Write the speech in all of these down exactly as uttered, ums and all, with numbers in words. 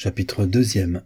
Chapitre deuxième.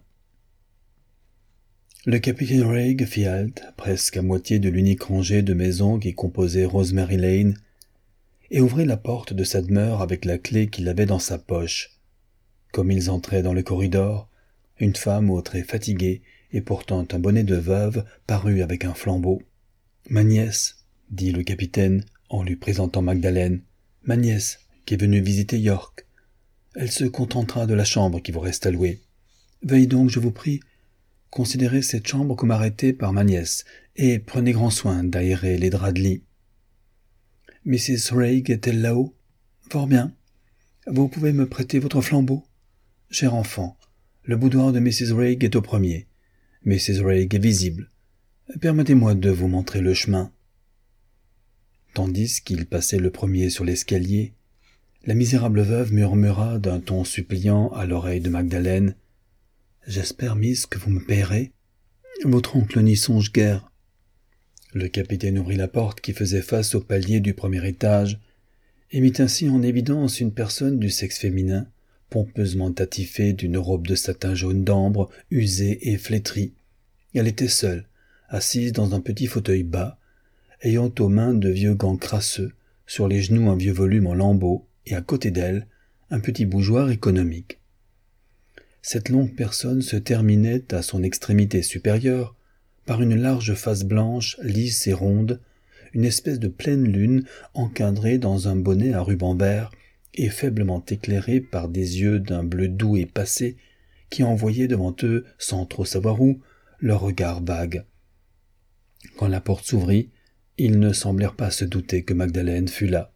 Le capitaine Raig fit halte, presque à moitié de l'unique rangée de maisons qui composait Rosemary Lane, et ouvrit la porte de sa demeure avec la clé qu'il avait dans sa poche. Comme ils entraient dans le corridor, une femme aux traits fatigués et portant un bonnet de veuve parut avec un flambeau. « Ma nièce, » dit le capitaine en lui présentant Magdalene, « ma nièce qui est venue visiter York. Elle se contentera de la chambre qui vous reste à louer. Veuillez donc, je vous prie, considérez cette chambre comme arrêtée par ma nièce, et prenez grand soin d'aérer les draps de lit. »« Missus Raig est-elle là-haut ? Fort bien. Vous pouvez me prêter votre flambeau ? Cher enfant, le boudoir de Missus Raig est au premier. Missus Raig est visible. Permettez-moi de vous montrer le chemin. » Tandis qu'il passait le premier sur l'escalier, la misérable veuve murmura d'un ton suppliant à l'oreille de Magdalene. « J'espère, miss, que vous me payerez. Votre oncle n'y songe guère. » Le capitaine ouvrit la porte qui faisait face au palier du premier étage et mit ainsi en évidence une personne du sexe féminin, pompeusement attifée d'une robe de satin jaune d'ambre, usée et flétrie. Elle était seule, assise dans un petit fauteuil bas, ayant aux mains de vieux gants crasseux, sur les genoux un vieux volume en lambeaux, et à côté d'elle, un petit bougeoir économique. Cette longue personne se terminait à son extrémité supérieure par une large face blanche, lisse et ronde, une espèce de pleine lune encadrée dans un bonnet à ruban vert et faiblement éclairée par des yeux d'un bleu doux et passé qui envoyaient devant eux, sans trop savoir où, leur regard vague. Quand la porte s'ouvrit, ils ne semblèrent pas se douter que Magdalene fût là.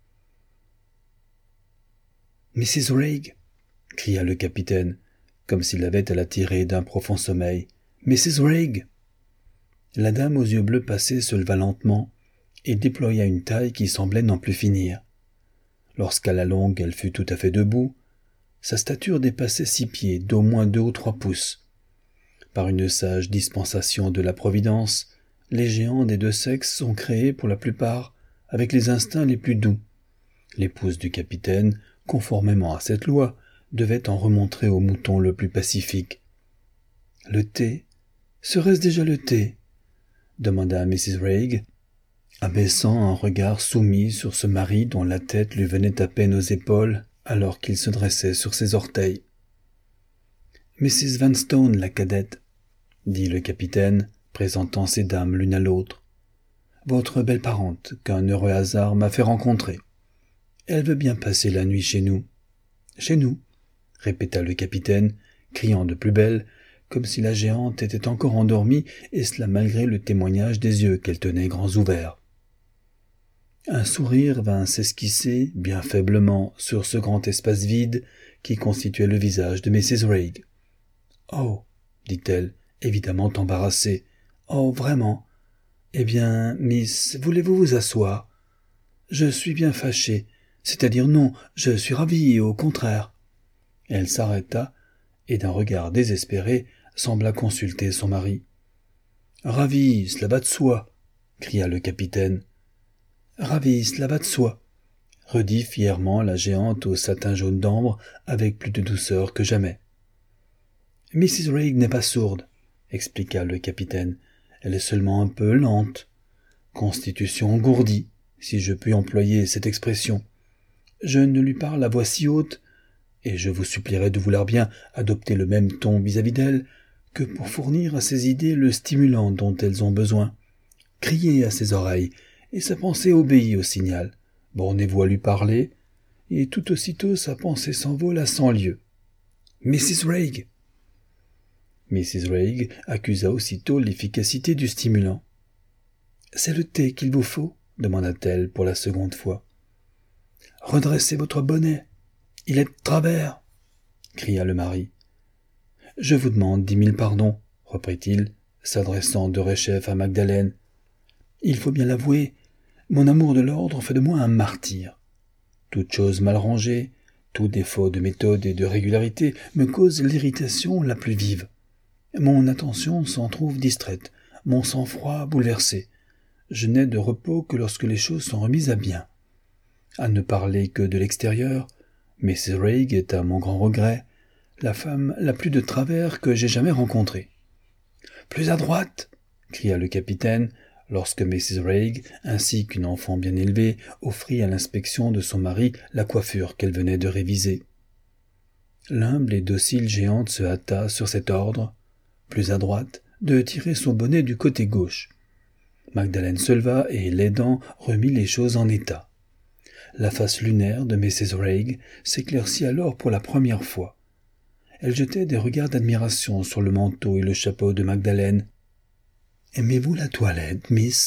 « Missus Raig » cria le capitaine, comme s'il avait à la tirer d'un profond sommeil. « Missus Raig » La dame aux yeux bleus passés se leva lentement et déploya une taille qui semblait n'en plus finir. Lorsqu'à la longue elle fut tout à fait debout, sa stature dépassait six pieds d'au moins deux ou trois pouces. Par une sage dispensation de la Providence, les géants des deux sexes sont créés pour la plupart avec les instincts les plus doux. L'épouse du capitaine, conformément à cette loi, devait en remontrer au mouton le plus pacifique. « Le thé ? Serait-ce déjà le thé ?» demanda Missus Raig, abaissant un regard soumis sur ce mari dont la tête lui venait à peine aux épaules alors qu'il se dressait sur ses orteils. « Missus Vanstone, la cadette, » dit le capitaine, présentant ces dames l'une à l'autre. « Votre belle parente qu'un heureux hasard m'a fait rencontrer. Elle veut bien passer la nuit chez nous. »« Chez nous ?» répéta le capitaine, criant de plus belle, comme si la géante était encore endormie, et cela malgré le témoignage des yeux qu'elle tenait grands ouverts. Un sourire vint s'esquisser, bien faiblement, sur ce grand espace vide qui constituait le visage de Missus Raig. « Oh !» dit-elle, évidemment embarrassée. « Oh, vraiment ? Eh bien, miss, voulez-vous vous asseoir ? Je suis bien fâchée. C'est-à-dire non, je suis ravie, au contraire. » Elle s'arrêta et d'un regard désespéré sembla consulter son mari. « Ravie, cela va de soi !» cria le capitaine. « Ravie, cela va de soi !» redit fièrement la géante au satin jaune d'ambre avec plus de douceur que jamais. « Missus Raig n'est pas sourde, » expliqua le capitaine. « Elle est seulement un peu lente. Constitution engourdie, si je puis employer cette expression. Je ne lui parle à voix si haute, et je vous supplierai de vouloir bien adopter le même ton vis-à-vis d'elle, que pour fournir à ses idées le stimulant dont elles ont besoin. Criez à ses oreilles, et sa pensée obéit au signal. Bornez-vous à lui parler, et tout aussitôt sa pensée s'envole à cent lieues. Missus Raig !» Missus Raig accusa aussitôt l'efficacité du stimulant. « C'est le thé qu'il vous faut ?» demanda-t-elle pour la seconde fois. « Redressez votre bonnet. Il est de travers !» cria le mari. « Je vous demande dix mille pardons, » reprit-il, s'adressant de rechef à Magdalene. « Il faut bien l'avouer, mon amour de l'ordre fait de moi un martyr. Toute chose mal rangée, tout défaut de méthode et de régularité me cause l'irritation la plus vive. Mon attention s'en trouve distraite, mon sang-froid bouleversé. Je n'ai de repos que lorsque les choses sont remises à bien. À ne parler que de l'extérieur, Missus Raig est à mon grand regret la femme la plus de travers que j'ai jamais rencontrée. « Plus à droite !» cria le capitaine, lorsque missus Raig, ainsi qu'une enfant bien élevée, offrit à l'inspection de son mari la coiffure qu'elle venait de réviser. L'humble et docile géante se hâta, sur cet ordre, plus à droite, de tirer son bonnet du côté gauche. Magdalen se leva et, l'aidant, remit les choses en état. La face lunaire de missus Raig s'éclaircit alors pour la première fois. Elle jetait des regards d'admiration sur le manteau et le chapeau de Magdalen. « Aimez-vous la toilette, miss ?»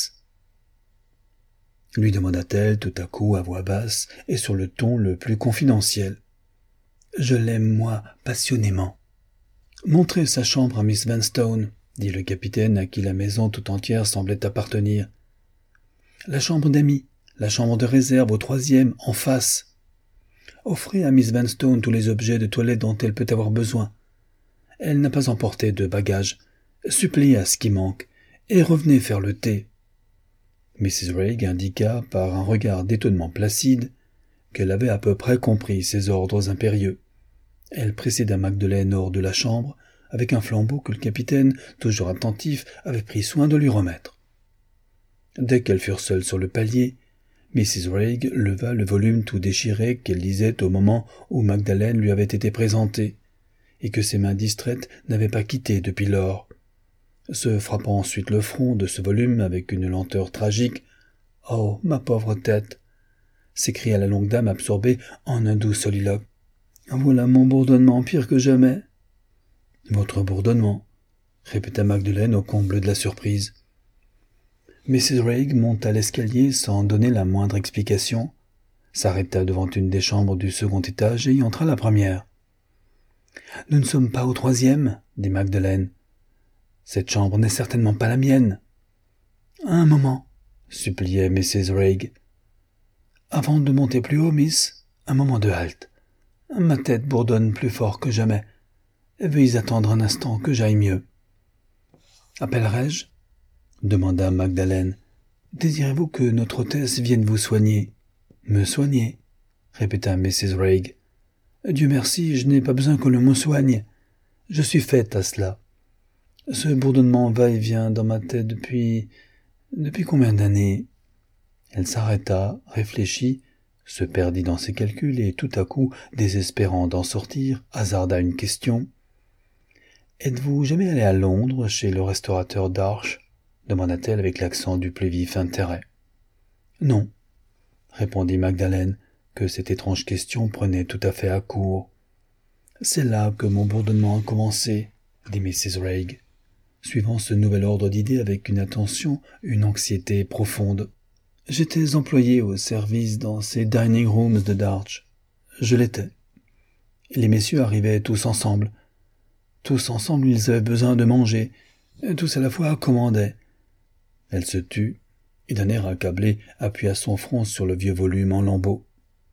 lui demanda-t-elle tout à coup à voix basse et sur le ton le plus confidentiel. « Je l'aime, moi, passionnément. »« Montrez sa chambre à Miss Vanstone, » dit le capitaine à qui la maison tout entière semblait appartenir. « La chambre d'amis, la chambre de réserve au troisième, en face. Offrez à Miss Vanstone tous les objets de toilette dont elle peut avoir besoin. Elle n'a pas emporté de bagages. Suppléez à ce qui manque, et revenez faire le thé. » missus Raig indiqua par un regard d'étonnement placide qu'elle avait à peu près compris ses ordres impérieux. Elle précéda Magdalen hors de la chambre avec un flambeau que le capitaine, toujours attentif, avait pris soin de lui remettre. Dès qu'elles furent seules sur le palier, missus Raig leva le volume tout déchiré qu'elle lisait au moment où Magdalen lui avait été présentée, et que ses mains distraites n'avaient pas quitté depuis lors. Se frappant ensuite le front de ce volume avec une lenteur tragique, « Oh, ma pauvre tête !» s'écria la longue dame absorbée en un doux soliloque. « Voilà mon bourdonnement pire que jamais. »« Votre bourdonnement ?» répéta Magdalen au comble de la surprise. missus Raig monta l'escalier sans donner la moindre explication, s'arrêta devant une des chambres du second étage et y entra la première. « Nous ne sommes pas au troisième, » dit Magdalen. « Cette chambre n'est certainement pas la mienne. »« Un moment, » suppliait missus Raig. « Avant de monter plus haut, miss, un moment de halte. Ma tête bourdonne plus fort que jamais. Veuillez attendre un instant que j'aille mieux. »« Appellerai-je » demanda Magdalen. « Désirez-vous que notre hôtesse vienne vous soigner ?»« Me soigner ?» répéta missus Raig. « Dieu merci, je n'ai pas besoin que l'on me soigne. Je suis faite à cela. Ce bourdonnement va et vient dans ma tête depuis... depuis combien d'années ?» Elle s'arrêta, réfléchit, se perdit dans ses calculs et tout à coup, désespérant d'en sortir, hasarda une question. « Êtes-vous jamais allé à Londres chez le restaurateur Darche ?» demanda-t-elle avec l'accent du plus vif intérêt. « Non, » répondit Magdalen, que cette étrange question prenait tout à fait à court. « C'est là que mon bourdonnement a commencé, » dit missus Raig, suivant ce nouvel ordre d'idées avec une attention, une anxiété profonde. « J'étais employé au service dans ces dining rooms de Darche. Je l'étais. Les messieurs arrivaient tous ensemble. Tous ensemble, ils avaient besoin de manger. Tous à la fois commandaient. » Elle se tut, et d'un air accablé appuya son front sur le vieux volume en lambeaux.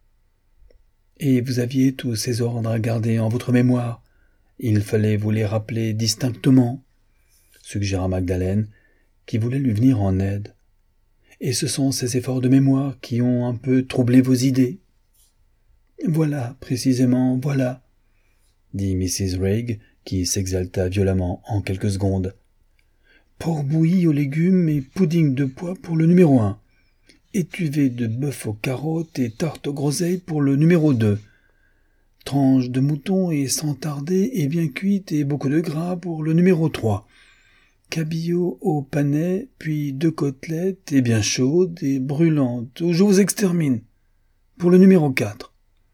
« Et vous aviez tous ces ordres à garder en votre mémoire. Il fallait vous les rappeler distinctement, » suggéra Magdalen, qui voulait lui venir en aide. « Et ce sont ces efforts de mémoire qui ont un peu troublé vos idées. »« Voilà, précisément, voilà, » dit missus Raig, qui s'exalta violemment en quelques secondes. « Porc bouilli aux légumes et pudding de pois pour le numéro un. Étuvée de bœuf aux carottes et tarte aux groseilles pour le numéro deux. Tranche de mouton et sans tarder et bien cuite et beaucoup de gras pour le numéro trois. Cabillaud au panais, puis deux côtelettes et bien chaudes et brûlantes, ou je vous extermine, pour le numéro quatre.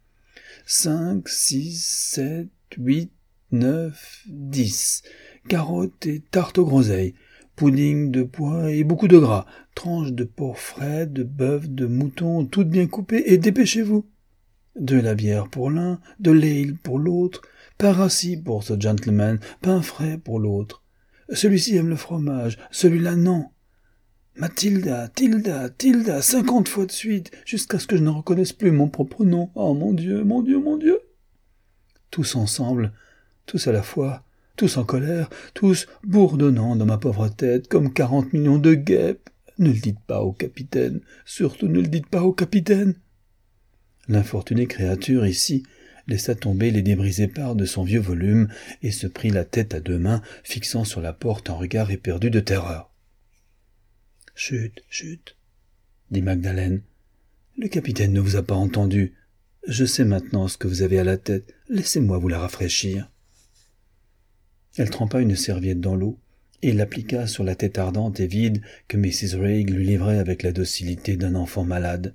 Cinq, six, sept, huit, neuf, dix. Carottes et tarte aux groseilles. Pudding de pois et beaucoup de gras. Tranches de porc frais, de bœuf, de mouton, toutes bien coupées, et dépêchez-vous. De la bière pour l'un, de l'ale pour l'autre, pain rassis pour ce gentleman, pain frais pour l'autre. Celui-ci aime le fromage, celui-là non. Mathilda, Tilda, Tilda, cinquante fois de suite, jusqu'à ce que je ne reconnaisse plus mon propre nom. Oh mon Dieu, mon Dieu, mon Dieu. Tous ensemble, tous à la fois, tous en colère, tous bourdonnant dans ma pauvre tête comme quarante millions de guêpes. Ne le dites pas au capitaine, surtout ne le dites pas au capitaine. L'infortunée créature ici laissa tomber les débris épars de son vieux volume et se prit la tête à deux mains, fixant sur la porte un regard éperdu de terreur. « Chut, chut !» dit Magdalen. « Le capitaine ne vous a pas entendu. Je sais maintenant ce que vous avez à la tête. Laissez-moi vous la rafraîchir. » Elle trempa une serviette dans l'eau et l'appliqua sur la tête ardente et vide que missus Wraig lui livrait avec la docilité d'un enfant malade.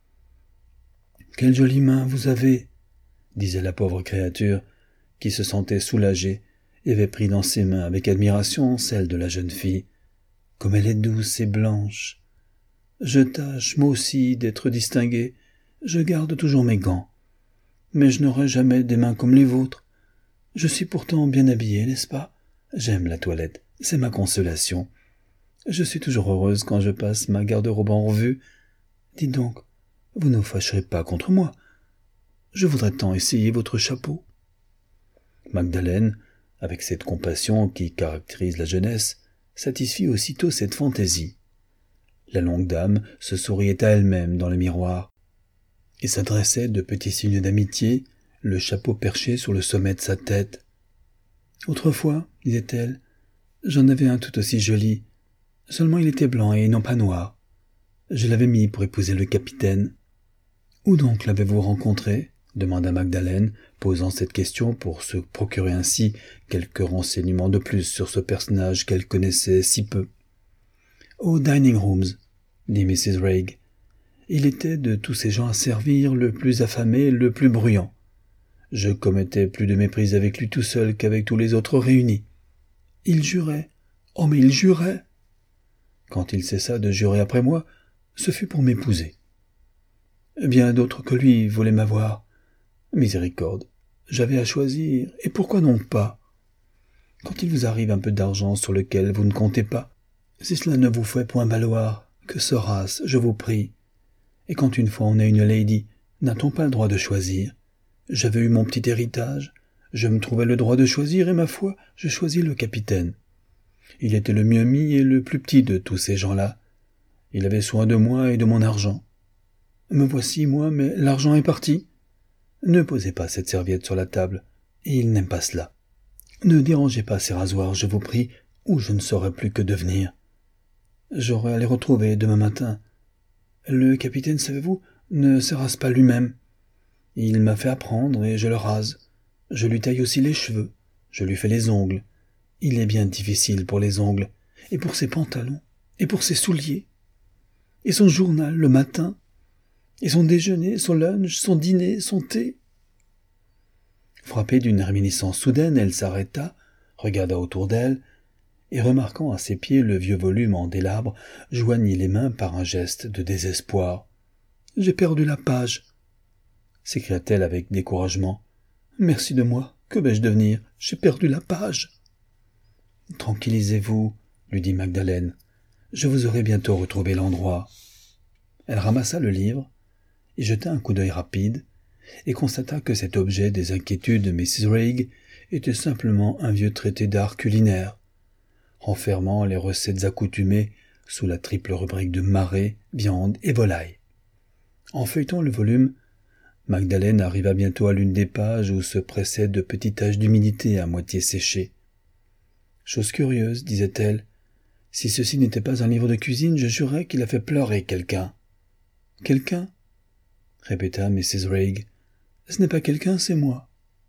« Quelle jolie main vous avez !» disait la pauvre créature, qui se sentait soulagée et avait pris dans ses mains avec admiration celle de la jeune fille. « Comme elle est douce et blanche ! Je tâche, moi aussi, d'être distinguée. Je garde toujours mes gants. Mais je n'aurai jamais des mains comme les vôtres. Je suis pourtant bien habillée, n'est-ce pas? J'aime la toilette, c'est ma consolation. Je suis toujours heureuse quand je passe ma garde-robe en revue. Dites donc, vous ne vous fâcherez pas contre moi. Je voudrais tant essayer votre chapeau. » Magdalen, avec cette compassion qui caractérise la jeunesse, satisfit aussitôt cette fantaisie. La longue dame se souriait à elle-même dans le miroir et s'adressait de petits signes d'amitié, le chapeau perché sur le sommet de sa tête. « Autrefois, disait-elle, j'en avais un tout aussi joli, seulement il était blanc et non pas noir. Je l'avais mis pour épouser le capitaine. »« Où donc l'avez-vous rencontré ?» demanda Magdalen, posant cette question pour se procurer ainsi quelques renseignements de plus sur ce personnage qu'elle connaissait si peu. « Au dining rooms, » dit missus Wraig. « Il était de tous ces gens à servir le plus affamé, le plus bruyant. Je commettais plus de méprises avec lui tout seul qu'avec tous les autres réunis. Il jurait. Oh, mais il jurait. Quand il cessa de jurer après moi, ce fut pour m'épouser. Bien d'autres que lui voulaient m'avoir. Miséricorde, j'avais à choisir, et pourquoi donc pas? Quand il vous arrive un peu d'argent sur lequel vous ne comptez pas, si cela ne vous fait point valoir, que sera-ce, je vous prie? Et quand une fois on est une lady, n'a-t-on pas le droit de choisir? J'avais eu mon petit héritage, je me trouvais le droit de choisir, et ma foi, je choisis le capitaine. Il était le mieux mis et le plus petit de tous ces gens-là. Il avait soin de moi et de mon argent. Me voici, moi, mais l'argent est parti. Ne posez pas cette serviette sur la table, et il n'aime pas cela. Ne dérangez pas ces rasoirs, je vous prie, ou je ne saurais plus que devenir. J'aurai à les retrouver demain matin. Le capitaine, savez-vous, ne se rase pas lui-même. Il m'a fait apprendre et je le rase. Je lui taille aussi les cheveux. Je lui fais les ongles. Il est bien difficile pour les ongles, et pour ses pantalons, et pour ses souliers. Et son journal le matin, et son déjeuner, son lunch, son dîner, son thé. Frappée d'une réminiscence soudaine, elle s'arrêta, regarda autour d'elle, et remarquant à ses pieds le vieux volume en délabre, joignit les mains par un geste de désespoir. « J'ai perdu la page !» s'écria-t-elle avec découragement. « Merci de moi, que vais-je devenir? J'ai perdu la page !»« Tranquillisez-vous, » lui dit Magdalen. « Je vous aurai bientôt retrouvé l'endroit. » Elle ramassa le livre et jeta un coup d'œil rapide, et constata que cet objet des inquiétudes de missus Wraig était simplement un vieux traité d'art culinaire, renfermant les recettes accoutumées sous la triple rubrique de marée, viande et volaille. En feuilletant le volume, Magdalen arriva bientôt à l'une des pages où se pressaient de petits taches d'humidité à moitié séchées. « Chose curieuse, disait-elle, si ceci n'était pas un livre de cuisine, je jurais qu'il a fait pleurer quelqu'un. »« Quelqu'un » répéta missus Wraig. « Ce n'est pas quelqu'un, c'est moi. »«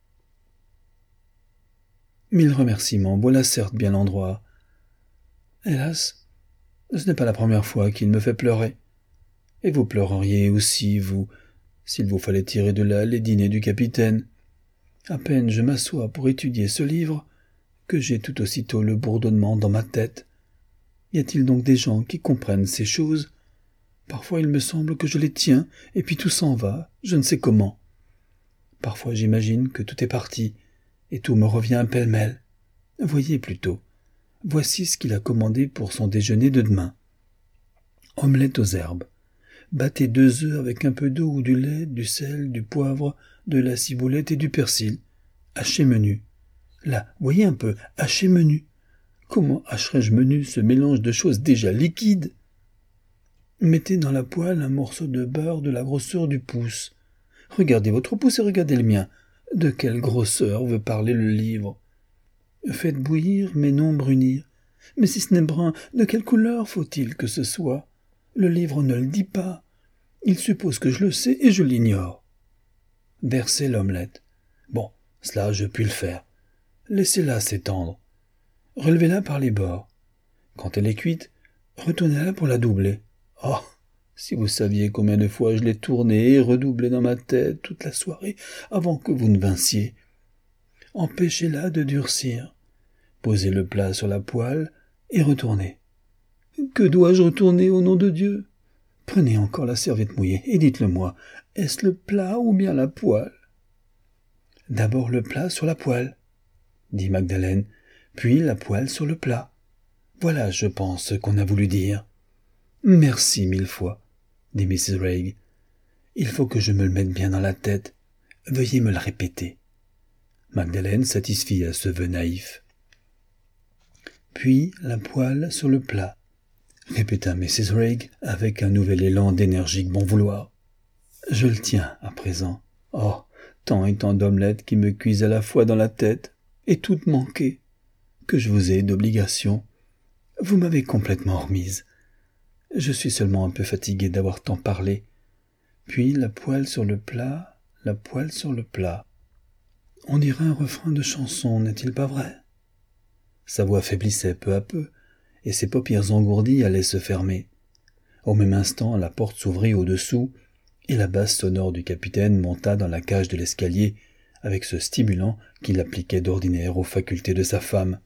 Mille remerciements, voilà certes bien l'endroit. Hélas, ce n'est pas la première fois qu'il me fait pleurer. Et vous pleureriez aussi, vous, s'il vous fallait tirer de là les dîners du capitaine. À peine je m'assois pour étudier ce livre, que j'ai tout aussitôt le bourdonnement dans ma tête. Y a-t-il donc des gens qui comprennent ces choses? Parfois il me semble que je les tiens, et puis tout s'en va, je ne sais comment. Parfois j'imagine que tout est parti, et tout me revient pêle-mêle. Voyez plutôt, voici ce qu'il a commandé pour son déjeuner de demain. Omelette aux herbes. Battez deux œufs avec un peu d'eau ou du lait, du sel, du poivre, de la ciboulette et du persil. Hachez menu. Là, voyez un peu, hachez menu. Comment hacherais-je menu ce mélange de choses déjà liquides? Mettez dans la poêle un morceau de beurre de la grosseur du pouce. Regardez votre pouce et regardez le mien. De quelle grosseur veut parler le livre? Faites bouillir, mais non brunir. Mais si ce n'est brun, de quelle couleur faut-il que ce soit? Le livre ne le dit pas. Il suppose que je le sais et je l'ignore. Versez l'omelette. Bon, cela je puis le faire. Laissez-la s'étendre. Relevez-la par les bords. Quand elle est cuite, retournez-la pour la doubler. Oh, si vous saviez combien de fois je l'ai tournée et redoublée dans ma tête toute la soirée avant que vous ne vinssiez. Empêchez-la de durcir. Posez le plat sur la poêle et retournez. Que dois-je retourner au nom de Dieu? Prenez encore la serviette mouillée et dites-le-moi, est-ce le plat ou bien la poêle? D'abord le plat sur la poêle, dit Magdalene, puis la poêle sur le plat. Voilà, je pense, ce qu'on a voulu dire. Merci mille fois, dit missus Wraig. Il faut que je me le mette bien dans la tête. Veuillez me le répéter. Magdalene satisfit à ce vœu naïf. Puis la poêle sur le plat, répéta missus Wraig avec un nouvel élan d'énergique bon vouloir. Je le tiens à présent. Oh, tant et tant d'omelettes qui me cuisent à la fois dans la tête, et toutes manquées. Que je vous ai d'obligation. Vous m'avez complètement remise. Je suis seulement un peu fatigué d'avoir tant parlé. Puis la poêle sur le plat, la poêle sur le plat. On dirait un refrain de chanson, n'est-il pas vrai? Sa voix faiblissait peu à peu, et ses paupières engourdies allaient se fermer. Au même instant, la porte s'ouvrit au-dessous, et la basse sonore du capitaine monta dans la cage de l'escalier, avec ce stimulant qu'il appliquait d'ordinaire aux facultés de sa femme.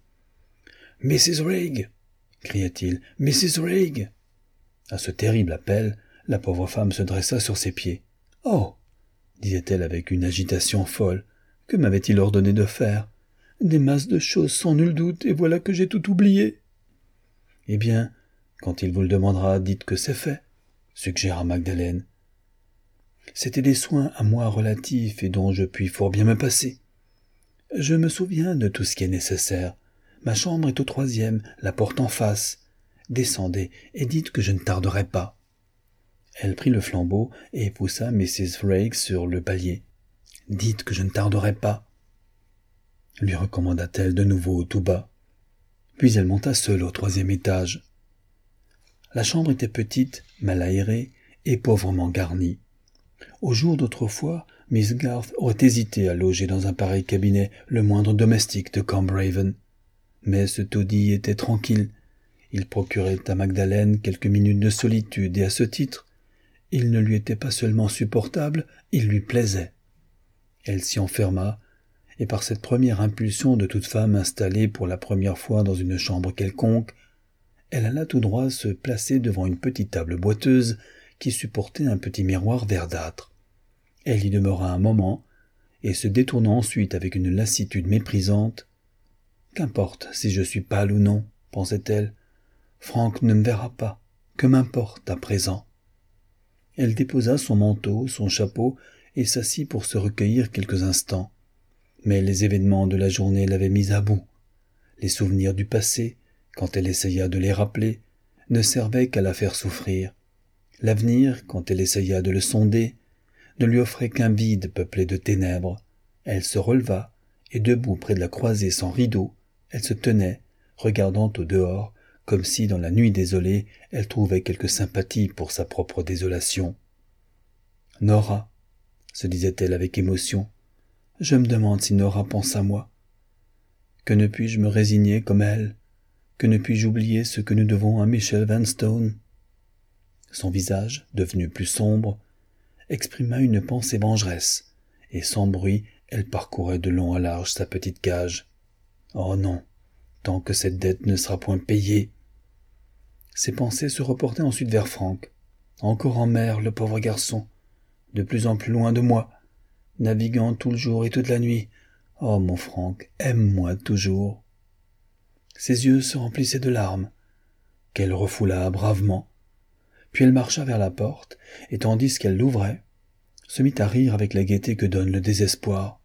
« missus Wraig !» cria-t-il. « missus Wraig !» À ce terrible appel, la pauvre femme se dressa sur ses pieds. « Oh !» disait-elle avec une agitation folle. « Que m'avait-il ordonné de faire? Des masses de choses sans nul doute, et voilà que j'ai tout oublié. »« Eh bien, quand il vous le demandera, dites que c'est fait, » suggéra Magdalene. « C'étaient des soins à moi relatifs et dont je puis fort bien me passer. Je me souviens de tout ce qui est nécessaire. Ma chambre est au troisième, la porte en face. Descendez et dites que je ne tarderai pas. » Elle prit le flambeau et poussa missus Wraig sur le palier. « Dites que je ne tarderai pas, » lui recommanda-t-elle de nouveau tout bas. Puis elle monta seule au troisième étage. La chambre était petite, mal aérée et pauvrement garnie. Au jour d'autrefois, Miss Garth aurait hésité à loger dans un pareil cabinet le moindre domestique de Combe Raven. Mais ce taudis était tranquille. Il procurait à Magdalene quelques minutes de solitude et à ce titre, il ne lui était pas seulement supportable, il lui plaisait. Elle s'y enferma, et par cette première impulsion de toute femme installée pour la première fois dans une chambre quelconque, elle alla tout droit se placer devant une petite table boiteuse qui supportait un petit miroir verdâtre. Elle y demeura un moment, et se détournant ensuite avec une lassitude méprisante, « Qu'importe si je suis pâle ou non, pensait-elle, Franck ne me verra pas, que m'importe à présent. » Elle déposa son manteau, son chapeau, et s'assit pour se recueillir quelques instants. Mais les événements de la journée l'avaient mise à bout. Les souvenirs du passé, quand elle essaya de les rappeler, ne servaient qu'à la faire souffrir. L'avenir, quand elle essaya de le sonder, ne lui offrait qu'un vide peuplé de ténèbres. Elle se releva, et debout près de la croisée sans rideau, elle se tenait, regardant au dehors, comme si dans la nuit désolée, elle trouvait quelque sympathie pour sa propre désolation. « Nora, » se disait-elle avec émotion, « je me demande si Nora pense à moi. Que ne puis-je me résigner comme elle? Que ne puis-je oublier ce que nous devons à Michel Vanstone ?» Son visage, devenu plus sombre, exprima une pensée vengeresse, et sans bruit, elle parcourait de long à large sa petite cage. « Oh non, tant que cette dette ne sera point payée !» Ses pensées se reportaient ensuite vers Franck. Encore en mer, le pauvre garçon, de plus en plus loin de moi, naviguant tout le jour et toute la nuit. Oh, mon Franck, aime-moi toujours. Ses yeux se remplissaient de larmes, qu'elle refoula bravement. Puis elle marcha vers la porte, et tandis qu'elle l'ouvrait, se mit à rire avec la gaieté que donne le désespoir.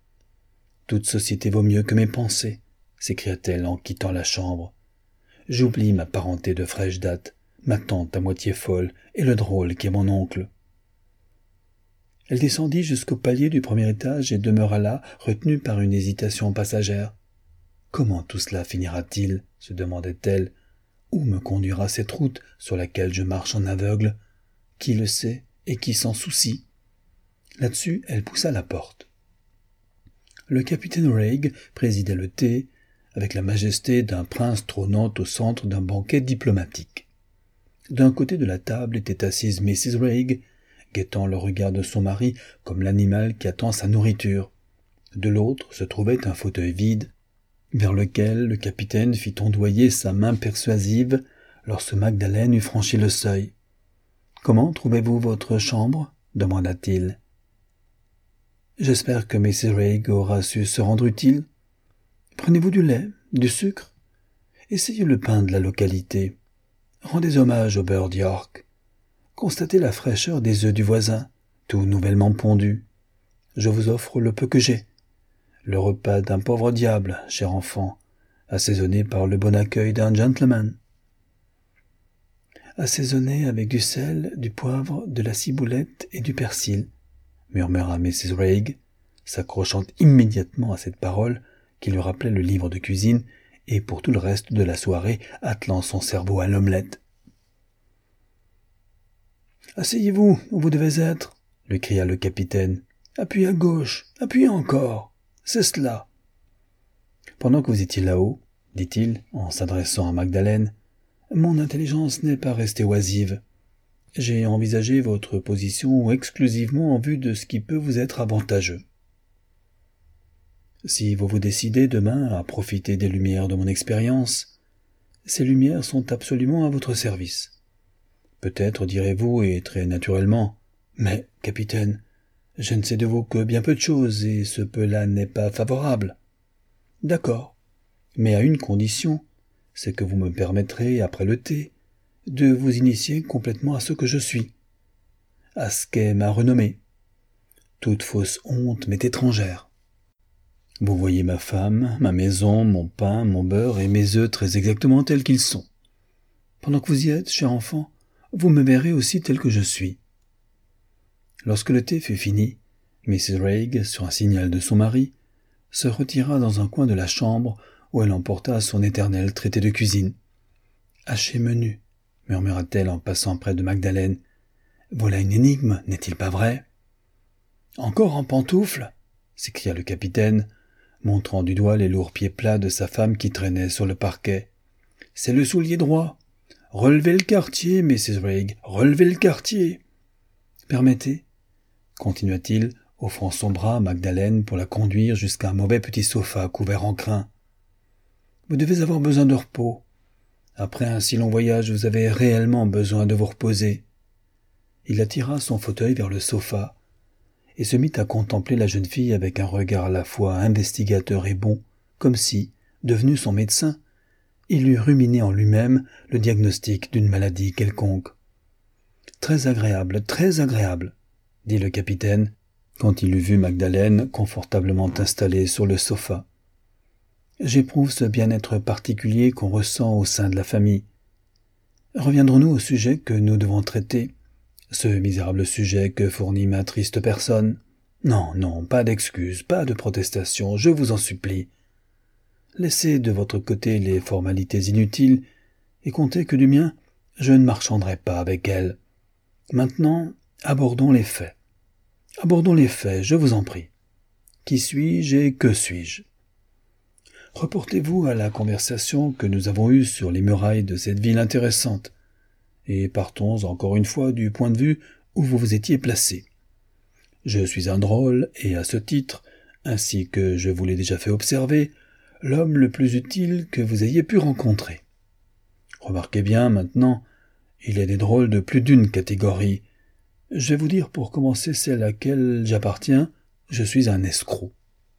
« Toute société vaut mieux que mes pensées, » s'écria-t-elle en quittant la chambre. « J'oublie ma parenté de fraîche date, ma tante à moitié folle et le drôle qui est mon oncle. » Elle descendit jusqu'au palier du premier étage et demeura là, retenue par une hésitation passagère. « Comment tout cela finira-t-il » se demandait-elle. « Où me conduira cette route sur laquelle je marche en aveugle ? Qui le sait et qui s'en soucie ?» Là-dessus, elle poussa la porte. Le capitaine Raig présidait le thé, avec la majesté d'un prince trônant au centre d'un banquet diplomatique. D'un côté de la table était assise missus Raig, guettant le regard de son mari comme l'animal qui attend sa nourriture. De l'autre se trouvait un fauteuil vide, vers lequel le capitaine fit ondoyer sa main persuasive lorsque Magdalene eut franchi le seuil. « Comment trouvez-vous votre chambre ?» demanda-t-il. « J'espère que missus Raig aura su se rendre utile. Prenez-vous du lait, du sucre. Essayez le pain de la localité. Rendez hommage au beurre d'York. Constatez la fraîcheur des œufs du voisin, tout nouvellement pondus. Je vous offre le peu que j'ai. Le repas d'un pauvre diable, cher enfant, assaisonné par le bon accueil d'un gentleman. Assaisonné avec du sel, du poivre, de la ciboulette et du persil, murmura missus Raig, s'accrochant immédiatement à cette parole qui lui rappelait le livre de cuisine et pour tout le reste de la soirée attelant son cerveau à l'omelette. « Asseyez-vous où vous devez être, » lui cria le capitaine. « Appuyez à gauche, appuyez encore. C'est cela. » Pendant que vous étiez là-haut, dit-il en s'adressant à Magdalene, mon intelligence n'est pas restée oisive. J'ai envisagé votre position exclusivement en vue de ce qui peut vous être avantageux. Si vous vous décidez demain à profiter des lumières de mon expérience, ces lumières sont absolument à votre service. Peut-être direz-vous, et très naturellement, « Mais, capitaine, je ne sais de vous que bien peu de choses, et ce peu-là n'est pas favorable. » D'accord, mais à une condition, c'est que vous me permettrez, après le thé, de vous initier complètement à ce que je suis, à ce qu'est ma renommée. Toute fausse honte m'est étrangère. Vous voyez ma femme, ma maison, mon pain, mon beurre et mes œufs très exactement tels qu'ils sont. Pendant que vous y êtes, cher enfant, vous me verrez aussi tel que je suis. Lorsque le thé fut fini, missus Raig, sur un signal de son mari, se retira dans un coin de la chambre où elle emporta son éternel traité de cuisine. « Haché menu » murmura-t-elle en passant près de Magdalene. « Voilà une énigme, n'est-il pas vrai ?»« Encore en pantoufles » s'écria le capitaine, montrant du doigt les lourds pieds plats de sa femme qui traînaient sur le parquet. « C'est le soulier droit. Relevez le quartier, missus Raig, relevez le quartier. »« Permettez, » continua-t-il, offrant son bras à Magdalene pour la conduire jusqu'à un mauvais petit sofa couvert en crin. « Vous devez avoir besoin de repos. Après un si long voyage, vous avez réellement besoin de vous reposer. » Il attira son fauteuil vers le sofa et se mit à contempler la jeune fille avec un regard à la fois investigateur et bon, comme si, devenu son médecin, il eût ruminé en lui-même le diagnostic d'une maladie quelconque. « Très agréable, très agréable, » dit le capitaine, quand il eut vu Magdalene confortablement installée sur le sofa. « J'éprouve ce bien-être particulier qu'on ressent au sein de la famille. Reviendrons-nous au sujet que nous devons traiter, ce misérable sujet que fournit ma triste personne. Non, non, pas d'excuses, pas de protestations, je vous en supplie. Laissez de votre côté les formalités inutiles et comptez que du mien, je ne marchanderai pas avec elles. Maintenant, abordons les faits. Abordons les faits, je vous en prie. Qui suis-je et que suis-je ? Reportez-vous à la conversation que nous avons eue sur les murailles de cette ville intéressante, et partons encore une fois du point de vue où vous vous étiez placé. Je suis un drôle, et à ce titre, ainsi que je vous l'ai déjà fait observer, l'homme le plus utile que vous ayez pu rencontrer. Remarquez bien, maintenant, il y a des drôles de plus d'une catégorie. Je vais vous dire pour commencer celle à laquelle j'appartiens, je suis un escroc.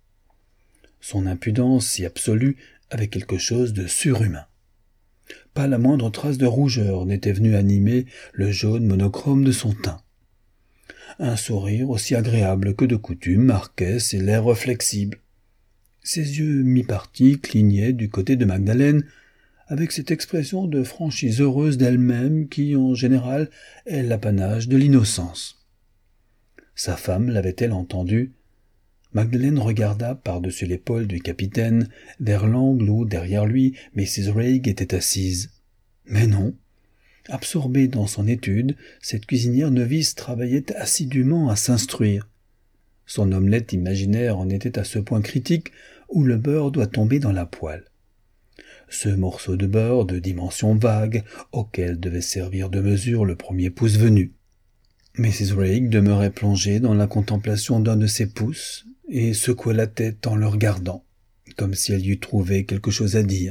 Son impudence si absolue avait quelque chose de surhumain. Pas la moindre trace de rougeur n'était venue animer le jaune monochrome de son teint. Un sourire aussi agréable que de coutume marquait ses lèvres flexibles. Ses yeux mi-partis clignaient du côté de Magdalene, avec cette expression de franchise heureuse d'elle-même qui, en général, est l'apanage de l'innocence. Sa femme l'avait-elle entendu? Magdalen regarda par-dessus l'épaule du capitaine, vers l'angle où, derrière lui, missus Wraig était assise. Mais non. Absorbée dans son étude, cette cuisinière novice travaillait assidûment à s'instruire. Son omelette imaginaire en était à ce point critique où le beurre doit tomber dans la poêle. Ce morceau de beurre de dimension vague, auquel devait servir de mesure le premier pouce venu. missus Wraig demeurait plongée dans la contemplation d'un de ses pouces et secouait la tête en le regardant, comme si elle y eût trouvé quelque chose à dire.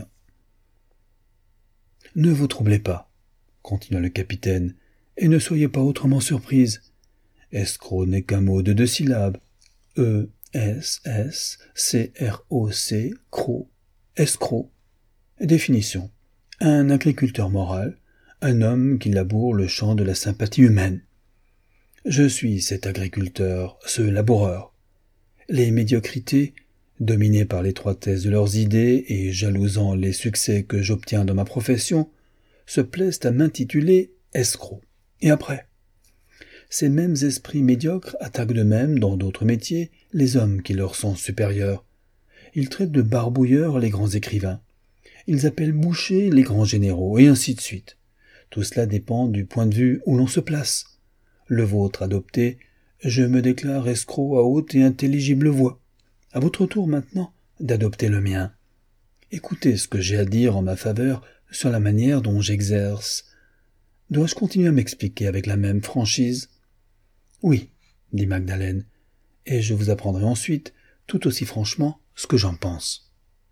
« Ne vous troublez pas, » continua le capitaine, « et ne soyez pas autrement surprise. Escroc n'est qu'un mot de deux syllabes. E S S C R O C, cro, escroc. Définition. Un agriculteur moral, un homme qui laboure le champ de la sympathie humaine. Je suis cet agriculteur, ce laboureur. Les médiocrités, dominées par l'étroitesse de leurs idées et jalousant les succès que j'obtiens dans ma profession, se plaisent à m'intituler escroc. Et après? Ces mêmes esprits médiocres attaquent de même, dans d'autres métiers, les hommes qui leur sont supérieurs. Ils traitent de barbouilleurs les grands écrivains. Ils appellent bouchers les grands généraux, et ainsi de suite. Tout cela dépend du point de vue où l'on se place. Le vôtre adopté, je me déclare escroc à haute et intelligible voix. À votre tour maintenant d'adopter le mien. Écoutez ce que j'ai à dire en ma faveur sur la manière dont j'exerce. Dois-je continuer à m'expliquer avec la même franchise? Oui, dit Magdalen, et je vous apprendrai ensuite, tout aussi franchement, ce que j'en pense.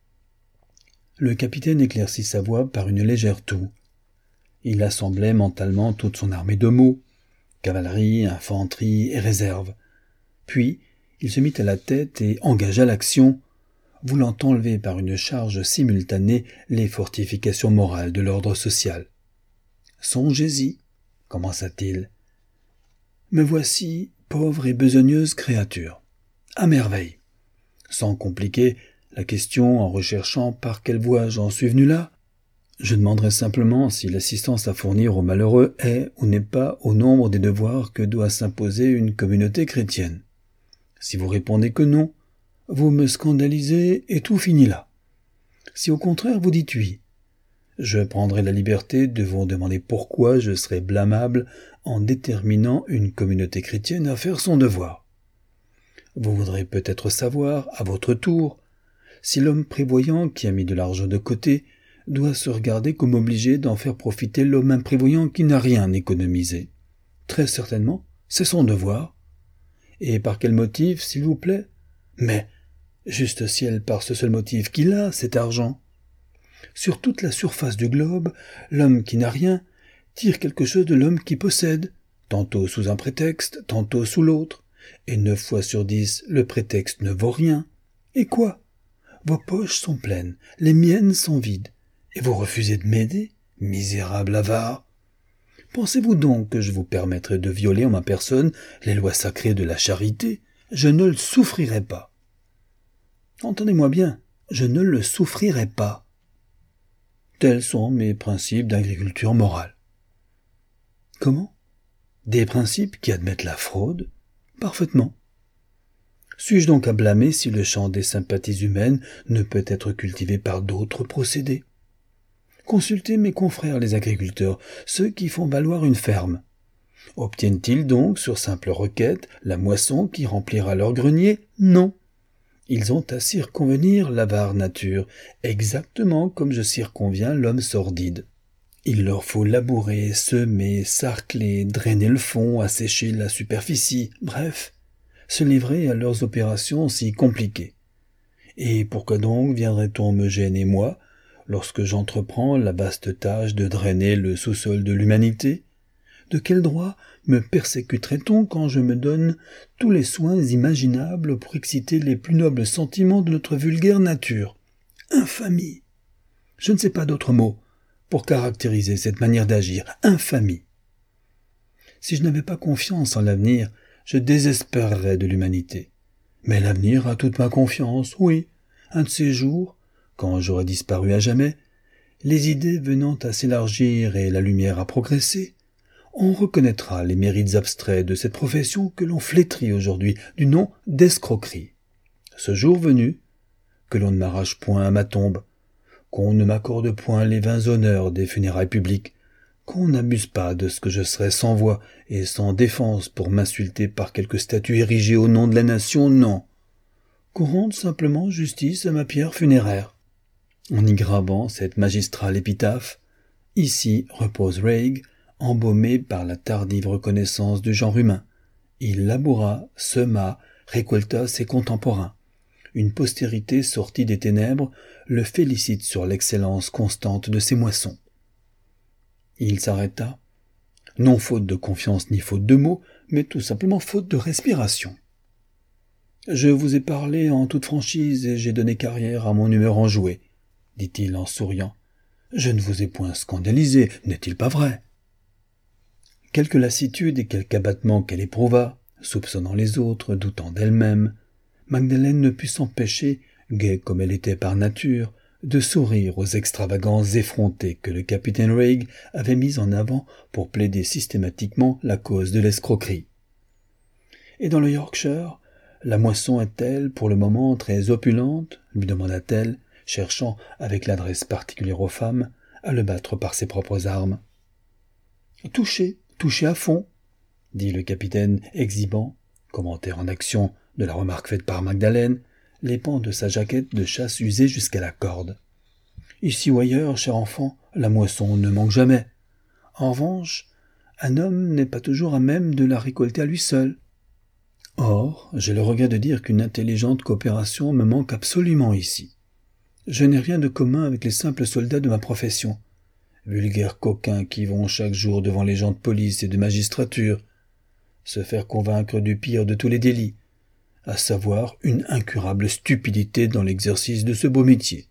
Le capitaine éclaircit sa voix par une légère toux. Il assemblait mentalement toute son armée de mots, cavalerie, infanterie et réserve. Puis, il se mit à la tête et engagea l'action, voulant enlever par une charge simultanée les fortifications morales de l'ordre social. « Songez-y, commença-t-il. Me voici, pauvre et besogneuse créature. À merveille. Sans compliquer la question en recherchant par quelle voie j'en suis venu là, je demanderai simplement si l'assistance à fournir aux malheureux est ou n'est pas au nombre des devoirs que doit s'imposer une communauté chrétienne. Si vous répondez que non, vous me scandalisez et tout finit là. Si au contraire vous dites oui, je prendrai la liberté de vous demander pourquoi je serai blâmable en déterminant une communauté chrétienne à faire son devoir. Vous voudrez peut-être savoir, à votre tour, si l'homme prévoyant qui a mis de l'argent de côté doit se regarder comme obligé d'en faire profiter l'homme imprévoyant qui n'a rien économisé. Très certainement, c'est son devoir. Et par quel motif, s'il vous plaît? Mais, juste ciel, par ce seul motif qu'il a, cet argent. Sur toute la surface du globe, l'homme qui n'a rien tire quelque chose de l'homme qui possède, tantôt sous un prétexte, tantôt sous l'autre, et neuf fois sur dix, le prétexte ne vaut rien. Et quoi? Vos poches sont pleines, les miennes sont vides, et vous refusez de m'aider, misérable avare. Pensez-vous donc que je vous permettrai de violer en ma personne les lois sacrées de la charité? Je ne le souffrirai pas. Entendez-moi bien, je ne le souffrirai pas. Tels sont mes principes d'agriculture morale. Comment? Des principes qui admettent la fraude? Parfaitement. Suis-je donc à blâmer si le champ des sympathies humaines ne peut être cultivé par d'autres procédés? Consultez mes confrères les agriculteurs, ceux qui font valoir une ferme. Obtiennent-ils donc, sur simple requête, la moisson qui remplira leur grenier? Non. Ils ont à circonvenir l'avare nature, exactement comme je circonviens l'homme sordide. Il leur faut labourer, semer, sarcler, drainer le fond, assécher la superficie, bref, se livrer à leurs opérations si compliquées. Et pourquoi donc viendrait-on me gêner, moi, lorsque j'entreprends la vaste tâche de drainer le sous-sol de l'humanité? De quel droit me persécuterait-on quand je me donne tous les soins imaginables pour exciter les plus nobles sentiments de notre vulgaire nature? Infamie! Je ne sais pas d'autre mot pour caractériser cette manière d'agir. Infamie! Si je n'avais pas confiance en l'avenir, je désespérerais de l'humanité. Mais l'avenir a toute ma confiance, oui. Un de ces jours, quand j'aurai disparu à jamais, les idées venant à s'élargir et la lumière à progresser, on reconnaîtra les mérites abstraits de cette profession que l'on flétrit aujourd'hui du nom d'escroquerie. Ce jour venu, que l'on ne m'arrache point à ma tombe, qu'on ne m'accorde point les vains honneurs des funérailles publiques, qu'on n'abuse pas de ce que je serai sans voix et sans défense pour m'insulter par quelque statue érigée au nom de la nation, non. Qu'on rende simplement justice à ma pierre funéraire. En y gravant cette magistrale épitaphe, ici repose Raig, embaumé par la tardive reconnaissance du genre humain. Il laboura, sema, récolta ses contemporains. Une postérité sortie des ténèbres le félicite sur l'excellence constante de ses moissons. Il s'arrêta, non faute de confiance ni faute de mots, mais tout simplement faute de respiration. « Je vous ai parlé en toute franchise et j'ai donné carrière à mon humeur enjouée, » dit-il en souriant. « Je ne vous ai point scandalisé, n'est-il pas vrai ?» Quelque lassitude et quelque abattement qu'elle éprouva, soupçonnant les autres, doutant d'elle-même, Magdalene ne put s'empêcher, gaie comme elle était par nature, de sourire aux extravagances effrontées que le capitaine Raig avait mises en avant pour plaider systématiquement la cause de l'escroquerie. « Et dans le Yorkshire, la moisson est-elle pour le moment très opulente ?» lui demanda-t-elle, cherchant, avec l'adresse particulière aux femmes, à le battre par ses propres armes. « Touché, touché à fond !» dit le capitaine, exhibant, commentaire en action de la remarque faite par Magdalene, les pans de sa jaquette de chasse usée jusqu'à la corde. « Ici ou ailleurs, cher enfant, la moisson ne manque jamais. En revanche, un homme n'est pas toujours à même de la récolter à lui seul. Or, j'ai le regret de dire qu'une intelligente coopération me manque absolument ici. Je n'ai rien de commun avec les simples soldats de ma profession, vulgaires coquins qui vont chaque jour devant les gens de police et de magistrature, se faire convaincre du pire de tous les délits, à savoir une incurable stupidité dans l'exercice de ce beau métier.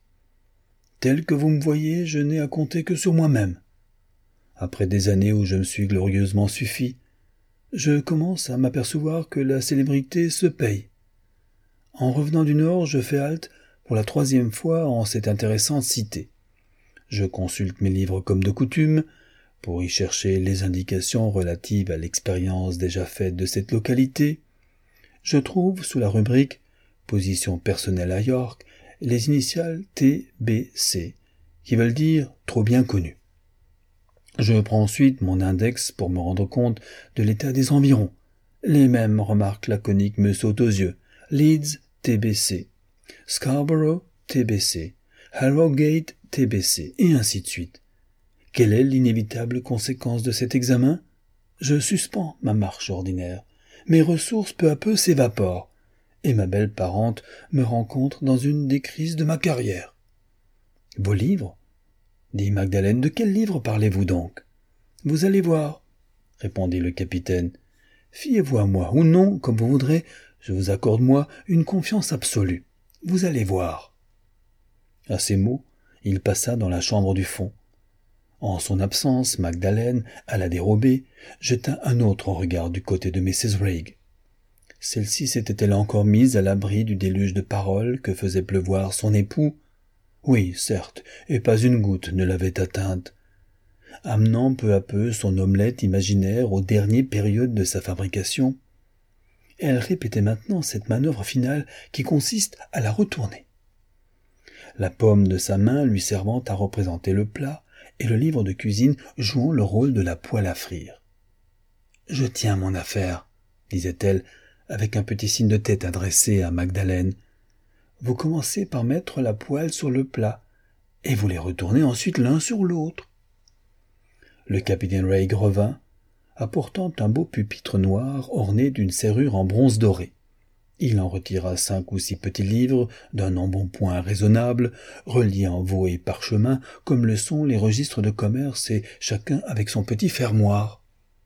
Tel que vous me voyez, je n'ai à compter que sur moi-même. Après des années où je me suis glorieusement suffi, je commence à m'apercevoir que la célébrité se paye. En revenant du Nord, je fais halte pour la troisième fois en cette intéressante cité. Je consulte mes livres comme de coutume, pour y chercher les indications relatives à l'expérience déjà faite de cette localité. Je trouve sous la rubrique « Position personnelle à York » les initiales T B C, qui veulent dire « trop bien connu ». Je prends ensuite mon index pour me rendre compte de l'état des environs. Les mêmes remarques laconiques me sautent aux yeux. Leeds, T B C. Scarborough, T B C. Harrogate, T B C, et ainsi de suite. Quelle est l'inévitable conséquence de cet examen ? Je suspends ma marche ordinaire. Mes ressources peu à peu s'évaporent, et ma belle parente me rencontre dans une des crises de ma carrière. « Vos livres ?» dit Magdalene. « De quels livres parlez-vous donc ?»« Vous allez voir, » répondit le capitaine. « Fiez-vous à moi, ou non, comme vous voudrez, je vous accorde, moi, une confiance absolue. Vous allez voir. » À ces mots, il passa dans la chambre du fond. En son absence, Magdalene, à la dérobée, jeta un autre regard du côté de missus Raig. Celle-ci s'était-elle encore mise à l'abri du déluge de paroles que faisait pleuvoir son époux ? Oui, certes, et pas une goutte ne l'avait atteinte. Amenant peu à peu son omelette imaginaire aux dernières périodes de sa fabrication, elle répétait maintenant cette manœuvre finale qui consiste à la retourner. La paume de sa main lui servant à représenter le plat, et le livre de cuisine jouant le rôle de la poêle à frire. « Je tiens mon affaire, » disait-elle, avec un petit signe de tête adressé à Magdalene. « Vous commencez par mettre la poêle sur le plat, et vous les retournez ensuite l'un sur l'autre. » Le capitaine Raig revint, apportant un beau pupitre noir orné d'une serrure en bronze doré. Il en retira cinq ou six petits livres d'un embonpoint raisonnable, reliés en veau et parchemin, comme le sont les registres de commerce, et chacun avec son petit fermoir.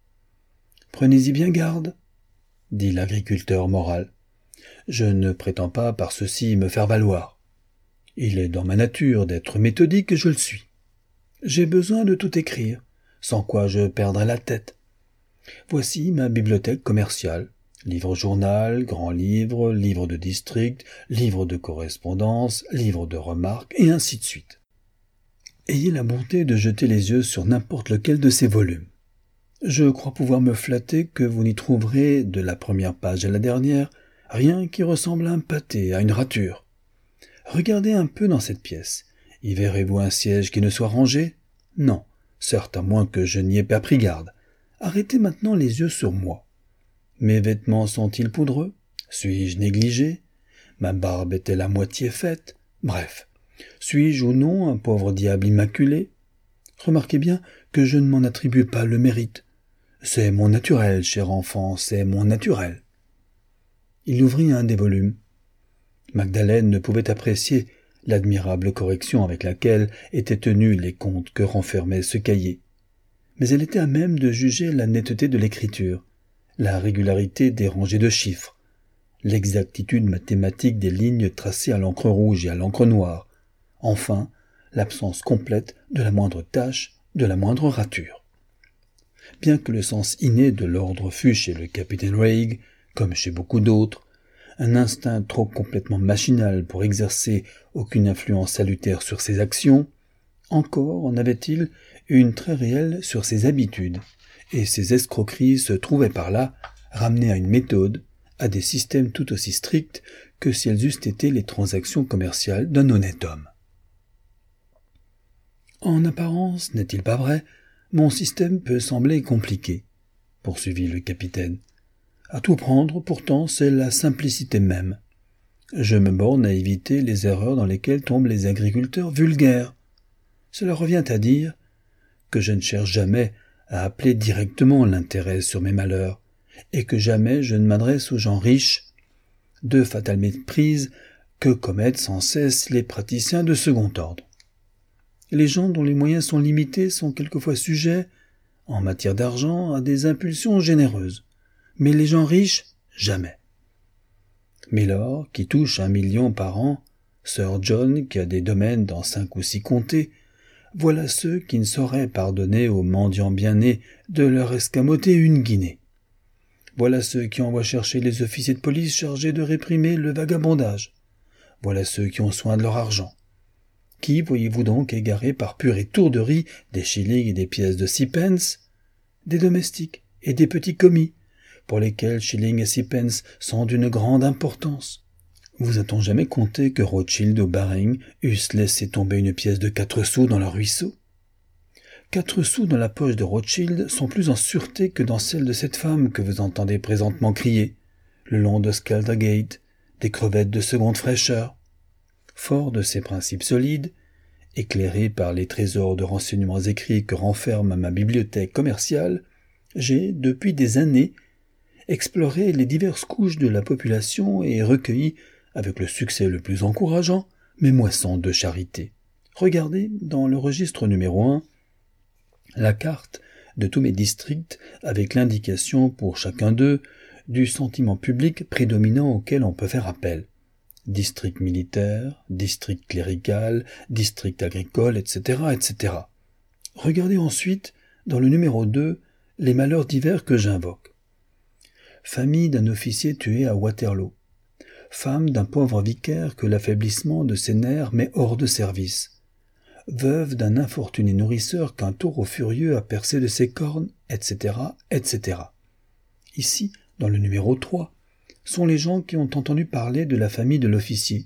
« Prenez-y bien garde, » dit l'agriculteur moral. « Je ne prétends pas par ceci me faire valoir. Il est dans ma nature d'être méthodique et je le suis. J'ai besoin de tout écrire, sans quoi je perdrais la tête. Voici ma bibliothèque commerciale. Livre-journal, grand livre, livre de district, livre de correspondance, livre de remarques, et ainsi de suite. Ayez la bonté de jeter les yeux sur n'importe lequel de ces volumes. Je crois pouvoir me flatter que vous n'y trouverez, de la première page à la dernière, rien qui ressemble à un pâté, à une rature. Regardez un peu dans cette pièce. Y verrez-vous un siège qui ne soit rangé? Non, certes, à moins que je n'y ai pas pris garde. Arrêtez maintenant les yeux sur moi. Mes vêtements sont-ils poudreux? Suis-je négligé? Ma barbe est-elle à moitié faite? Bref, suis-je ou non un pauvre diable immaculé? Remarquez bien que je ne m'en attribue pas le mérite. C'est mon naturel, cher enfant, c'est mon naturel. Il ouvrit un des volumes. Magdalene ne pouvait apprécier l'admirable correction avec laquelle étaient tenus les comptes que renfermait ce cahier. Mais elle était à même de juger la netteté de l'écriture, la régularité des rangées de chiffres, l'exactitude mathématique des lignes tracées à l'encre rouge et à l'encre noire, enfin, l'absence complète de la moindre tache, de la moindre rature. Bien que le sens inné de l'ordre fût chez le capitaine Raig, comme chez beaucoup d'autres, un instinct trop complètement machinal pour exercer aucune influence salutaire sur ses actions, encore en avait-il une très réelle sur ses habitudes, et ses escroqueries se trouvaient par là ramenées à une méthode, à des systèmes tout aussi stricts que si elles eussent été les transactions commerciales d'un honnête homme. En apparence, n'est-il pas vrai, mon système peut sembler compliqué, poursuivit le capitaine. À tout prendre, pourtant, c'est la simplicité même. Je me borne à éviter les erreurs dans lesquelles tombent les agriculteurs vulgaires. Cela revient à dire que je ne cherche jamais à appeler directement l'intérêt sur mes malheurs, et que jamais je ne m'adresse aux gens riches, deux fatales méprises que commettent sans cesse les praticiens de second ordre. Les gens dont les moyens sont limités sont quelquefois sujets, en matière d'argent, à des impulsions généreuses. Mais les gens riches, jamais. Mylord, qui touche un million par an, Sir John, qui a des domaines dans cinq ou six comtés, voilà ceux qui ne sauraient pardonner aux mendiants bien nés de leur escamoter une guinée. Voilà ceux qui envoient chercher les officiers de police chargés de réprimer le vagabondage. Voilà ceux qui ont soin de leur argent. Qui voyez-vous donc égarer par pure étourderie des shillings et des pièces de six pence? Des domestiques et des petits commis, pour lesquels shillings et sixpence sont d'une grande importance. Vous a-t-on jamais compté que Rothschild ou Baring eussent laissé tomber une pièce de quatre sous dans leur ruisseau? Quatre sous dans la poche de Rothschild sont plus en sûreté que dans celle de cette femme que vous entendez présentement crier, le long de Skeldergate, des crevettes de seconde fraîcheur. Fort de ces principes solides, éclairé par les trésors de renseignements écrits que renferme ma bibliothèque commerciale, j'ai, depuis des années, exploré les diverses couches de la population et recueilli, avec le succès le plus encourageant, mes moissons de charité. Regardez, dans le registre numéro un, la carte de tous mes districts avec l'indication pour chacun d'eux du sentiment public prédominant auquel on peut faire appel. District militaire, district clérical, district agricole, et cetera, et cetera. Regardez ensuite, dans le numéro deux, les malheurs divers que j'invoque. Famille d'un officier tué à Waterloo. Femme d'un pauvre vicaire que l'affaiblissement de ses nerfs met hors de service. Veuve d'un infortuné nourrisseur qu'un taureau furieux a percé de ses cornes, et cetera, et cetera. Ici, dans le numéro trois, sont les gens qui ont entendu parler de la famille de l'officier,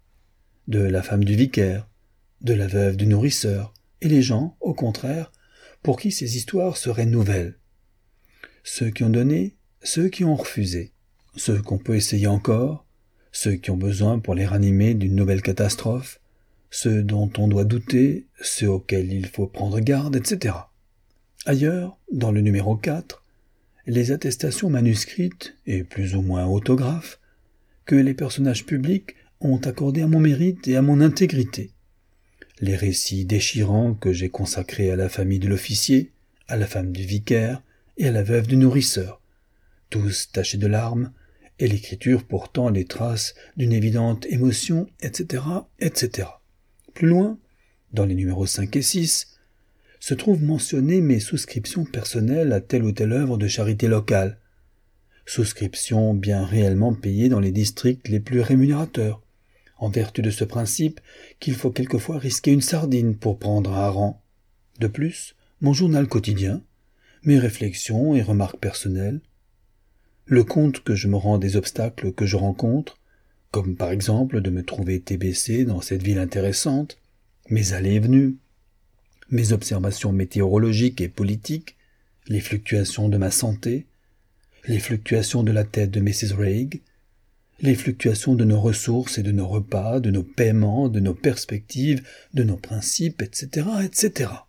de la femme du vicaire, de la veuve du nourrisseur, et les gens, au contraire, pour qui ces histoires seraient nouvelles. Ceux qui ont donné, ceux qui ont refusé, ceux qu'on peut essayer encore, ceux qui ont besoin pour les ranimer d'une nouvelle catastrophe, ceux dont on doit douter, ceux auxquels il faut prendre garde, et cetera. Ailleurs, dans le numéro quatre, les attestations manuscrites, et plus ou moins autographes, que les personnages publics ont accordées à mon mérite et à mon intégrité. Les récits déchirants que j'ai consacrés à la famille de l'officier, à la femme du vicaire et à la veuve du nourrisseur, tous tachés de larmes, et l'écriture portant les traces d'une évidente émotion, et cetera, et cetera. Plus loin, dans les numéros cinq et six, se trouvent mentionnées mes souscriptions personnelles à telle ou telle œuvre de charité locale. Souscriptions bien réellement payées dans les districts les plus rémunérateurs, en vertu de ce principe qu'il faut quelquefois risquer une sardine pour prendre un hareng. De plus, mon journal quotidien, mes réflexions et remarques personnelles, le compte que je me rends des obstacles que je rencontre, comme par exemple de me trouver T B C dans cette ville intéressante, mes allées et venues, mes observations météorologiques et politiques, les fluctuations de ma santé, les fluctuations de la tête de missus Raig, les fluctuations de nos ressources et de nos repas, de nos paiements, de nos perspectives, de nos principes, et cetera, et cetera.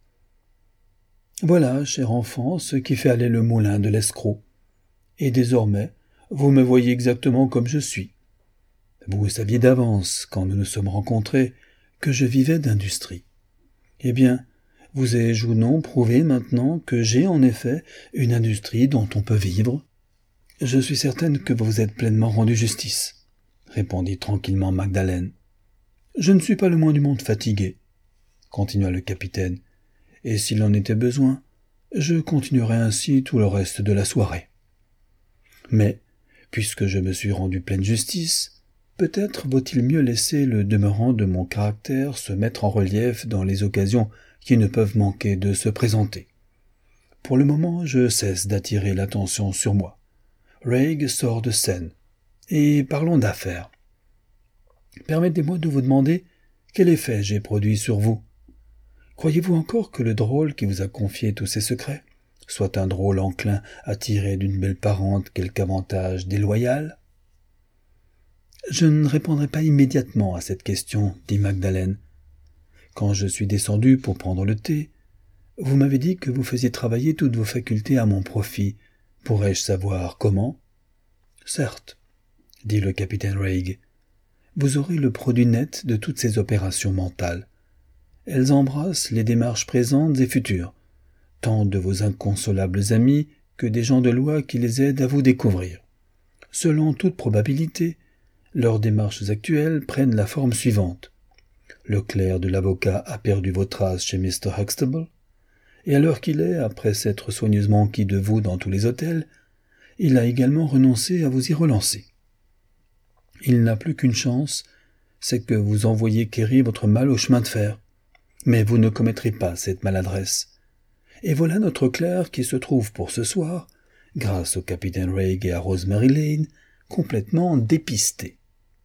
Voilà, cher enfant, ce qui fait aller le moulin de l'escroc. Et désormais, vous me voyez exactement comme je suis. Vous saviez d'avance, quand nous nous sommes rencontrés, que je vivais d'industrie. Eh bien, vous ai-je ou non prouvé maintenant que j'ai en effet une industrie dont on peut vivre ? Je suis certaine que vous vous êtes pleinement rendu justice, répondit tranquillement Magdalen. Je ne suis pas le moins du monde fatigué, continua le capitaine, et s'il en était besoin, je continuerai ainsi tout le reste de la soirée. Mais, puisque je me suis rendu pleine justice, peut-être vaut-il mieux laisser le demeurant de mon caractère se mettre en relief dans les occasions qui ne peuvent manquer de se présenter. Pour le moment, je cesse d'attirer l'attention sur moi. Raig sort de scène. Et parlons d'affaires. Permettez-moi de vous demander quel effet j'ai produit sur vous. Croyez-vous encore que le drôle qui vous a confié tous ses secrets soit un drôle enclin à tirer d'une belle parente quelque avantage déloyal ? Je ne répondrai pas immédiatement à cette question, dit Magdalen. Quand je suis descendu pour prendre le thé, vous m'avez dit que vous faisiez travailler toutes vos facultés à mon profit. Pourrais-je savoir comment ? Certes, dit le capitaine Raig. Vous aurez le produit net de toutes ces opérations mentales. Elles embrassent les démarches présentes et futures, tant de vos inconsolables amis que des gens de loi qui les aident à vous découvrir. Selon toute probabilité, leurs démarches actuelles prennent la forme suivante. Le clerc de l'avocat a perdu vos traces chez mister Huxtable, et à l'heure qu'il est, après s'être soigneusement enquis de vous dans tous les hôtels, il a également renoncé à vous y relancer. Il n'a plus qu'une chance, c'est que vous envoyiez quérir votre mal au chemin de fer. Mais vous ne commettrez pas cette maladresse. Et voilà notre clerc qui se trouve pour ce soir, grâce au capitaine Raig et à Rosemary Lane, complètement dépisté.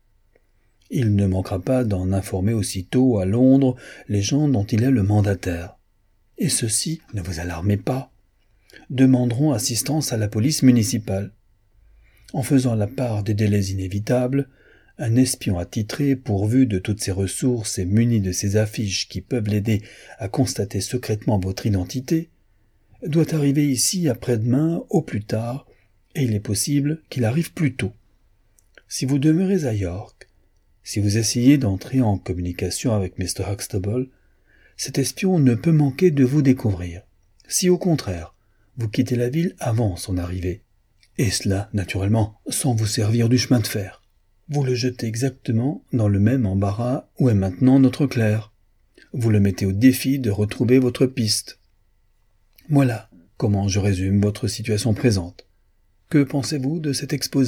Il ne manquera pas d'en informer aussitôt à Londres les gens dont il est le mandataire. Et ceux-ci, ne vous alarmez pas, demanderont assistance à la police municipale. En faisant la part des délais inévitables, un espion attitré, pourvu de toutes ses ressources et muni de ces affiches qui peuvent l'aider à constater secrètement votre identité, doit arriver ici après-demain au plus tard, et il est possible qu'il arrive plus tôt. Si vous demeurez à York, si vous essayez d'entrer en communication avec mister Huxtable, cet espion ne peut manquer de vous découvrir. Si au contraire, vous quittez la ville avant son arrivée, et cela, naturellement, sans vous servir du chemin de fer, vous le jetez exactement dans le même embarras où est maintenant notre clerc. Vous le mettez au défi de retrouver votre piste. Voilà comment je résume votre situation présente. Que pensez-vous de cet exposé ?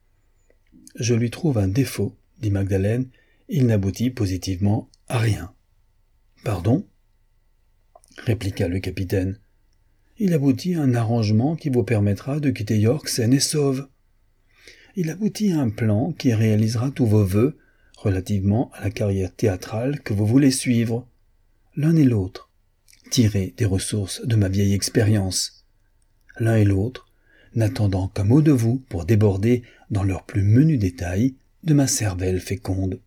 Je lui trouve un défaut, dit Magdalen, il n'aboutit positivement à rien. Pardon ? répliqua le capitaine. Il aboutit à un arrangement qui vous permettra de quitter York saine et sauve. Il aboutit à un plan qui réalisera tous vos vœux relativement à la carrière théâtrale que vous voulez suivre, l'un et l'autre, tirés des ressources de ma vieille expérience. L'un et l'autre, n'attendant qu'un mot de vous pour déborder dans leurs plus menus détails de ma cervelle féconde.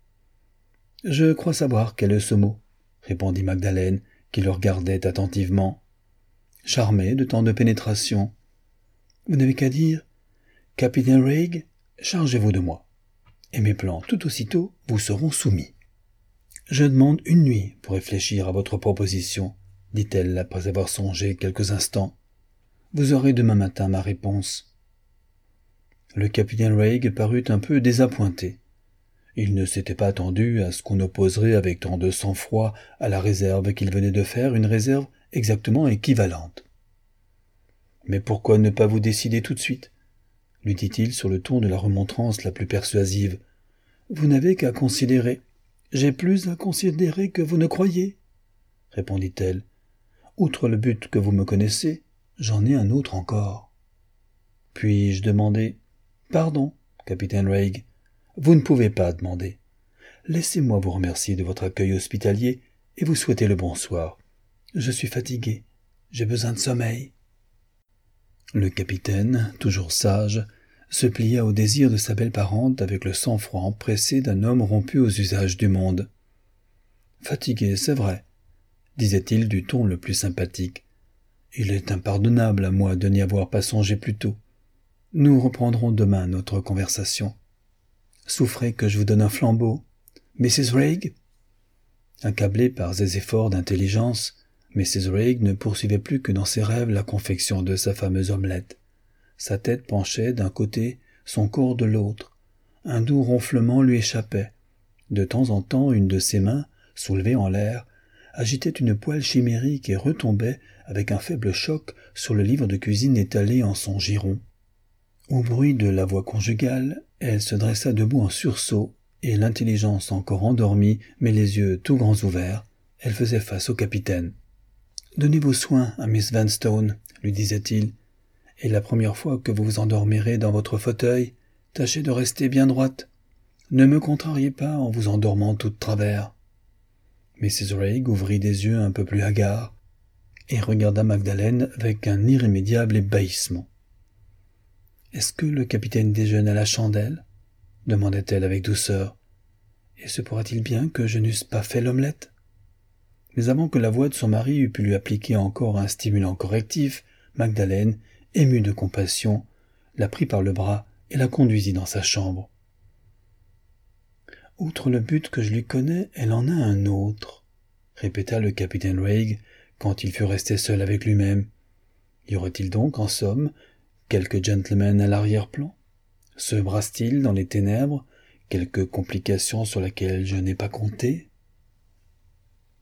« Je crois savoir quel est ce mot, » répondit Magdalen, qui le regardait attentivement. « Charmé de tant de pénétration. Vous n'avez qu'à dire « Capitaine Raig, chargez-vous de moi, et mes plans tout aussitôt vous seront soumis. » « Je demande une nuit pour réfléchir à votre proposition, » dit-elle après avoir songé quelques instants. « Vous aurez demain matin ma réponse. » Le capitaine Raig parut un peu désappointé. Il ne s'était pas attendu à ce qu'on opposerait avec tant de sang-froid à la réserve qu'il venait de faire une réserve exactement équivalente. « Mais pourquoi ne pas vous décider tout de suite ?» lui dit-il sur le ton de la remontrance la plus persuasive. « Vous n'avez qu'à considérer. »« J'ai plus à considérer que vous ne croyez, » répondit-elle. Outre le but que vous me connaissez, j'en ai un autre encore. Puis-je demander... Pardon, capitaine Raig, vous ne pouvez pas demander. Laissez-moi vous remercier de votre accueil hospitalier et vous souhaiter le bonsoir. Je suis fatigué, j'ai besoin de sommeil. Le capitaine, toujours sage, se plia au désir de sa belle parente avec le sang-froid empressé d'un homme rompu aux usages du monde. Fatigué, c'est vrai, disait-il du ton le plus sympathique. Il est impardonnable à moi de n'y avoir pas songé plus tôt. Nous reprendrons demain notre conversation. Souffrez que je vous donne un flambeau. Missus Raig ?» Accablée par des efforts d'intelligence, Missus Raig ne poursuivait plus que dans ses rêves la confection de sa fameuse omelette. Sa tête penchait d'un côté, son corps de l'autre. Un doux ronflement lui échappait. De temps en temps, une de ses mains, soulevée en l'air, agitait une poêle chimérique et retombait avec un faible choc sur le livre de cuisine étalé en son giron. Au bruit de la voix conjugale, elle se dressa debout en sursaut, et l'intelligence encore endormie, mais les yeux tout grands ouverts, elle faisait face au capitaine. « Donnez vos soins à Miss Vanstone, lui disait-il, et la première fois que vous vous endormirez dans votre fauteuil, tâchez de rester bien droite. Ne me contrariez pas en vous endormant tout de travers. » Missus Raig ouvrit des yeux un peu plus hagards et regarda Magdalen avec un irrémédiable ébahissement. « Est-ce que le capitaine déjeune à la chandelle ?» demandait-elle avec douceur. « Et se pourra-t-il bien que je n'eusse pas fait l'omelette ?» Mais avant que la voix de son mari eût pu lui appliquer encore un stimulant correctif, Magdalen, émue de compassion, la prit par le bras et la conduisit dans sa chambre. « Outre le but que je lui connais, elle en a un autre, » répéta le capitaine Raig quand il fut resté seul avec lui-même. Y aurait-il donc, en somme, quelque gentleman à l'arrière-plan? Se brasse-t-il dans les ténèbres quelque complication sur laquelle je n'ai pas compté?